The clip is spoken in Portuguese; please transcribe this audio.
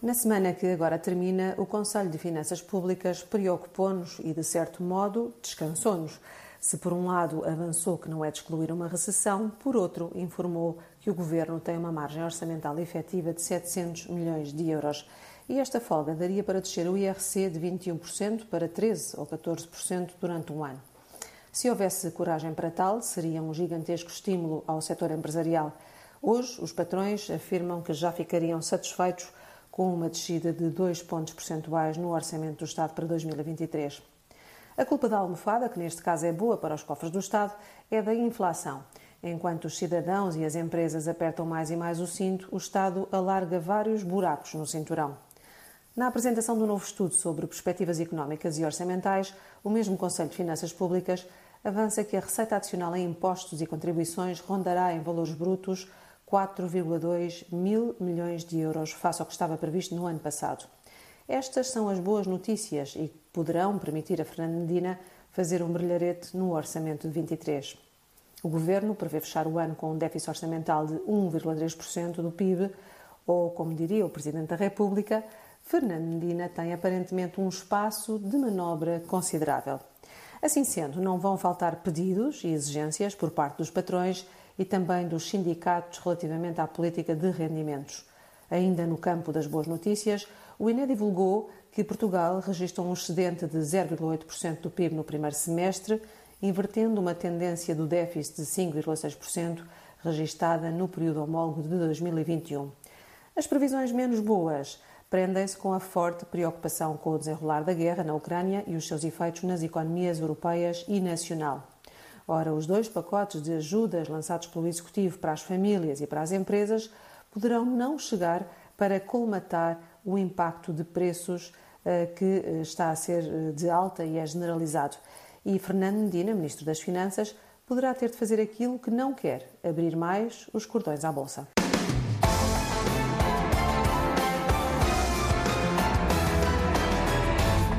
Na semana que agora termina, o Conselho de Finanças Públicas preocupou-nos e, de certo modo, descansou-nos. Se por um lado avançou que não é de excluir uma recessão, por outro informou que o Governo tem uma margem orçamental efetiva de 700 milhões de euros. E esta folga daria para descer o IRC de 21% para 13% ou 14% durante um ano. Se houvesse coragem para tal, seria um gigantesco estímulo ao setor empresarial. Hoje, os patrões afirmam que já ficariam satisfeitos com uma descida de 2 pontos percentuais no orçamento do Estado para 2023. A culpa da almofada, que neste caso é boa para os cofres do Estado, é da inflação. Enquanto os cidadãos e as empresas apertam mais e mais o cinto, o Estado alarga vários buracos no cinturão. Na apresentação do novo estudo sobre perspectivas económicas e orçamentais, o mesmo Conselho de Finanças Públicas avança que a receita adicional em impostos e contribuições rondará em valores brutos 4,2 mil milhões de euros, face ao que estava previsto no ano passado. Estas são as boas notícias e poderão permitir a Fernando Medina fazer um brilharete no orçamento de 23. O Governo prevê fechar o ano com um déficit orçamental de 1,3% do PIB, ou, como diria o Presidente da República, Fernando Medina tem aparentemente um espaço de manobra considerável. Assim sendo, não vão faltar pedidos e exigências por parte dos patrões e também dos sindicatos relativamente à política de rendimentos. Ainda no campo das boas notícias, o INE divulgou que Portugal registrou um excedente de 0,8% do PIB no primeiro semestre, invertendo uma tendência do déficit de 5,6% registada no período homólogo de 2021. As previsões menos boas prendem-se com a forte preocupação com o desenrolar da guerra na Ucrânia e os seus efeitos nas economias europeias e nacional. Ora, os 2 pacotes de ajudas lançados pelo Executivo para as famílias e para as empresas poderão não chegar para colmatar o impacto de preços que está a ser de alta e é generalizado. E Fernando Medina, Ministro das Finanças, poderá ter de fazer aquilo que não quer, abrir mais os cordões à Bolsa.